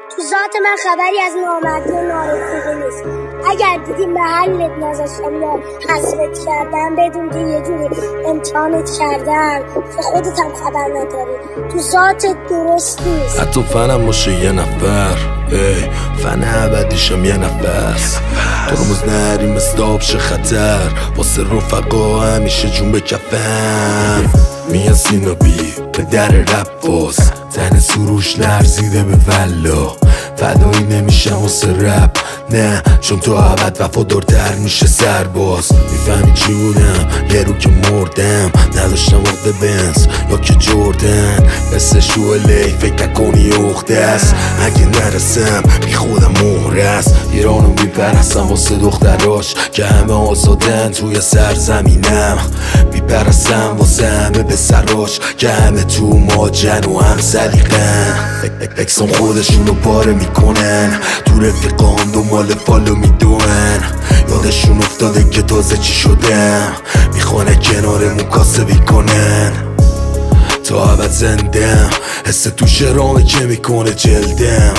تو ذات من خبری از نامردی و نارسیدگی نیست. اگر دیدی محلت نذاشتم یا حذفت کردم بدون که یه جوری امتحانت کردم که خودت هم خبر نداری. تو ذاتت درست نیست. حتی فنم باشه یه نفر، فن ابدیشم یه نفس. ترمز نریم استاب شه خطر، واسه رفقا همیشه جون به کفم. میان سینابی به در رپ باز، تن سروش لرزیده به والله. فدایی نمیشم واسه رپ، نه چون تو عبد وفادارتر میشه سرباز. میفهمی چی بودم یه رو که مردم، نداشتم عقده بنز یا که جردن. مثل شولی فکر نکنی اخته است، اگه نرسم بی خودم مهره است. ایرانو میپرستم واسه دختراش که همه آزادن توی سرزمینم. میپرستم واسه همه به سراش که همه تو ماجن و هم سلیقن. اکسان خودشونو پاره میکنن، تو رفیقان دنبال فالو میدونن. یادشون افتاده که تازه چی شدم، میخوانه کنارمون کاسبی کنن. تا عبد زندم، حس تو شرامه که میکنه جلدم.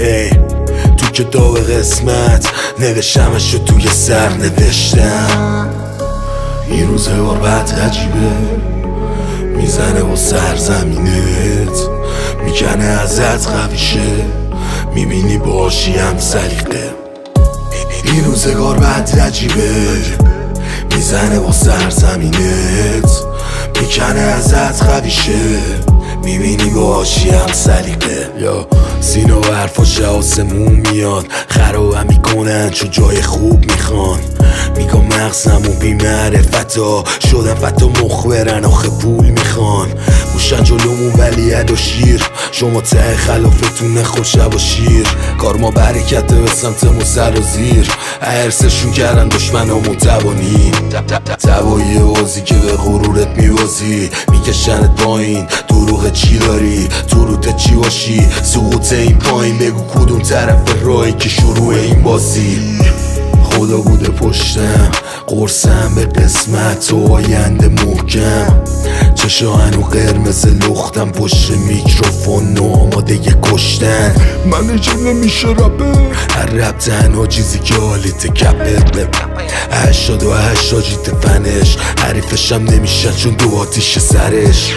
تو کتاب قسمت نوشتمشو توی سر نوشتم. این روزگار بعد عجیبه، میزنه با سرزمینت، میکنه ازت قویشه، میبینی باشی هم سلیقه. این روزگار بعد عجیبه، میزنه با سرزمینت، میکنه ازت قویشه، میبینی باشی هم سلیقه. یا سینه و حرفاش آسمون میاد، خرابم میکنن چون جای خوب میخوان. میگم مغزمون بی معرفتا شدن فتا مخبرن آخه پول میخوان. موشن جلومون ولی اد و شیر، شما ته خلافتون نخور شب و شیر. کار ما برکته به سمت ما سر و زیر، عرصشون کردن دشمنامون توانی. توایی بازی که به غرورت میوازی، میکشنت پایین دروغ چی داری، تو روت چی باشی، سقوط این پایین. بگو کدوم طرف راهی که شروع این بازی. خدا بوده پشتم، قرصم به قسمت و آینده محکم. چشاهن و قرمز لختم پشت میکروفون و آماده کشتن. من اجا نمیشه رپه، هر رپ تنها چیزی که حالیت کپه. 88 آجیت فنش، حریفشم نمیشن چون دو آتیش سرش.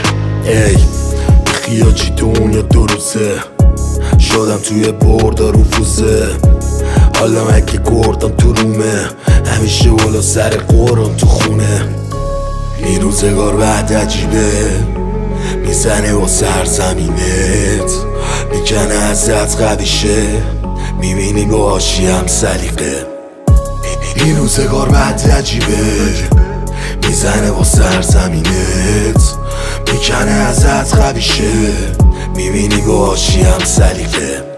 خیاجی دنیا دو روزه، شدم توی بردا رفوزه. حالا اگه گردم تو رومه، همیشه والا سر قرم تو خونه. این روزگار بعد عجیبه، میزنه با سرزمینت، میکنه ازت قویشه، میبینی باشی هم سلیقه. این روزگار بعد عجیبه، میزنه با سرزمینت، میکنه ازت قویشه، میبینی باشی هم سلیقه.